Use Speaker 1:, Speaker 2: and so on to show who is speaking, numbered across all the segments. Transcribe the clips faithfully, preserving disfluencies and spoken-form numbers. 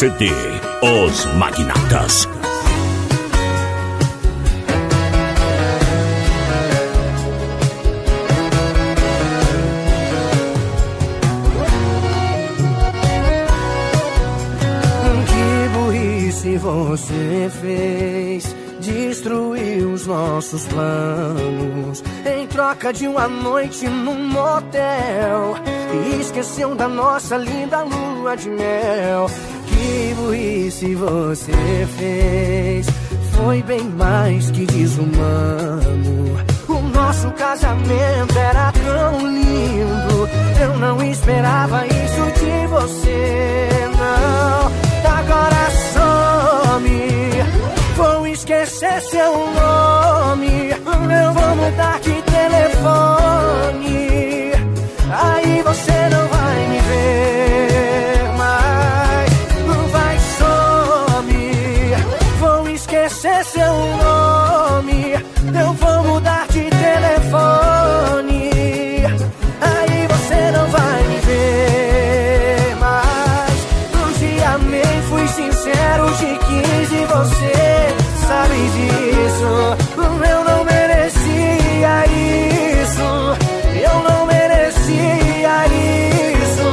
Speaker 1: C D Os Magnatas.
Speaker 2: Que você fez, destruiu os nossos planos em troca de uma noite num motel, e esqueceu da nossa linda lua de mel. Que burrice você fez, foi bem mais que desumano. O nosso casamento era tão lindo, eu não esperava isso de você, não. Agora vou esquecer seu nome, eu vou mudar de telefone, aí você não vai me ver mais. Vai some, vou esquecer seu nome, eu vou mudar de telefone, aí você não vai me ver mais. Um dia amei, fui sincero, te quis e você sabe disso. Eu não merecia isso, eu não merecia isso.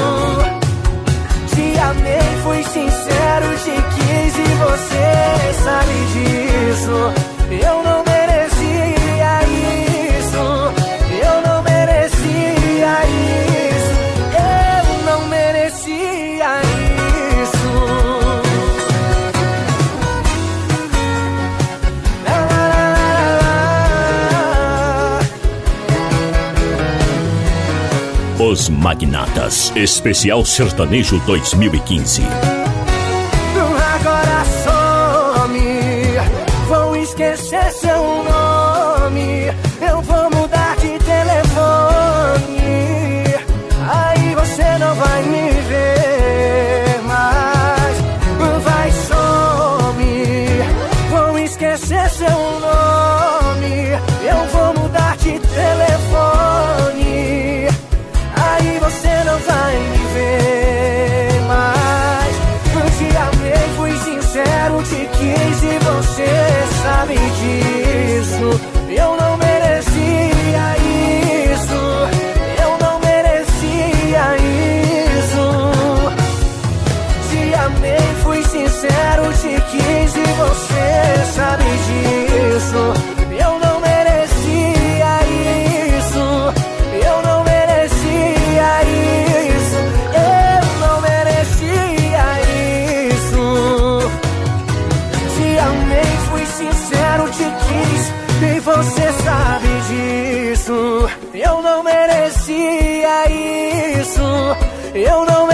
Speaker 2: Te amei, fui sincero, te quis e você sabe disso. Eu não merecia isso, eu não merecia isso, eu não merecia isso.
Speaker 1: Os Magnatas, especial sertanejo dois mil e quinze.
Speaker 2: Agora some, vou esquecer seu nome, eu vou mudar de telefone, aí você não vai me ver mais. Vai some, vou esquecer seu nome, eu vou mudar de telefone, aí você não vai me ver mais. Te amei, fui sincero, te quis e você sabe disso. Eu não merecia isso, eu não merecia isso. Te amei, fui sincero, te quis e você sabe disso. Eu não merecia isso, eu não merecia isso, eu não merecia isso. Te amei, fui sincero, te quis e você sabe disso. Eu não merecia isso, eu não merecia